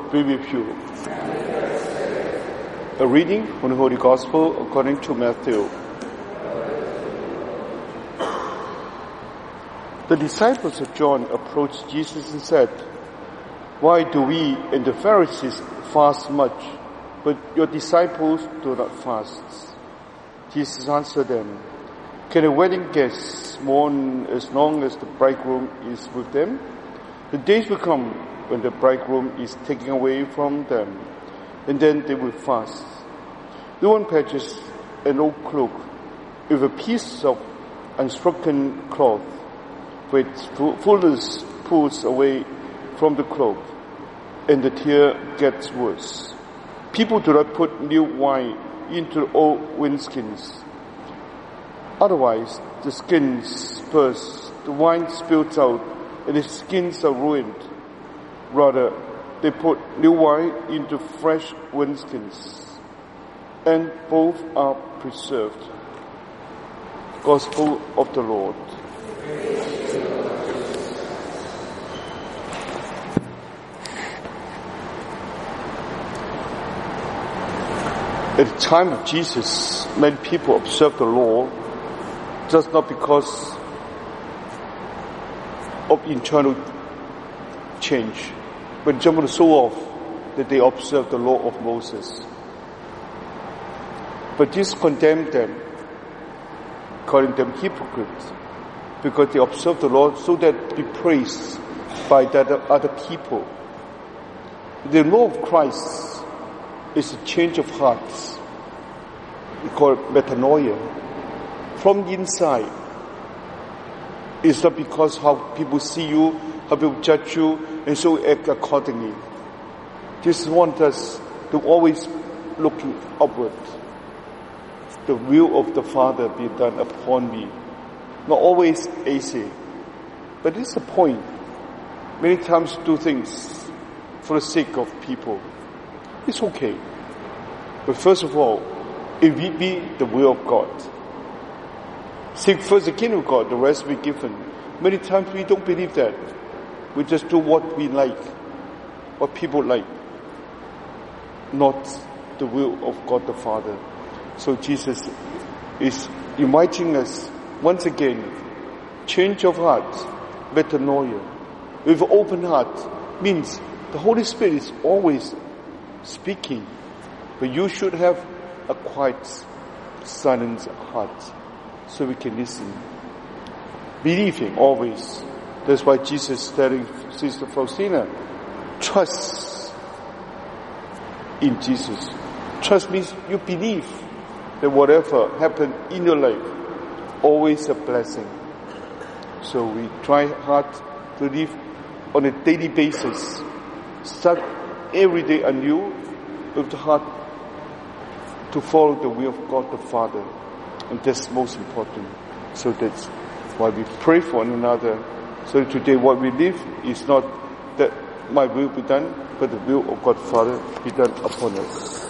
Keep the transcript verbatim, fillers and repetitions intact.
be with you. A reading from the Holy Gospel according to Matthew. The disciples of John approached Jesus and said, "Why do we and the Pharisees fast much, but your disciples do not fast?" Jesus answered them, "Can a wedding guest mourn as long as the bridegroom is with them? The days will come when the bridegroom is taken away from them, and then they will fast. No one patches an old cloak with a piece of unspoken cloth, for its fullness pulls away from the cloak, and the tear gets worse. People do not put new wine into old wineskins. Otherwise, the skins burst, the wine spills out, and the skins are ruined. Rather, they put new wine into fresh wineskins, and both are preserved." Gospel of the Lord. At the time of Jesus, many people observed the law just not because of internal change, but just want to show off that they observed the law of Moses. But Jesus condemned them, calling them hypocrites, because they observed the law so that they be praised by the other people. The law of Christ is a change of hearts. We call it metanoia. From the inside. It's not because how people see you, how people judge you, and so act accordingly. Jesus wants us to always look upward. The will of the Father be done upon me. Not always easy, but it's a point. Many times do things for the sake of people. It's okay. But first of all, if we be the will of God, seek first the kingdom of God, the rest will be given. Many times we don't believe that. We just do what we like, what people like, not the will of God the Father. So Jesus is inviting us once again, change of heart, metanoia. With open heart means the Holy Spirit is always speaking, but you should have a quiet, silent heart so we can listen. Believe Him always. That's why Jesus is telling Sister Faustina, trust in Jesus. Trust means you believe that whatever happened in your life, always a blessing. So we try hard to live on a daily basis. Start every day anew with the heart to follow the will of God the Father. And that's most important. So that's why we pray for one another. So today what we live is not that my will be done, but the will of God the Father be done upon us.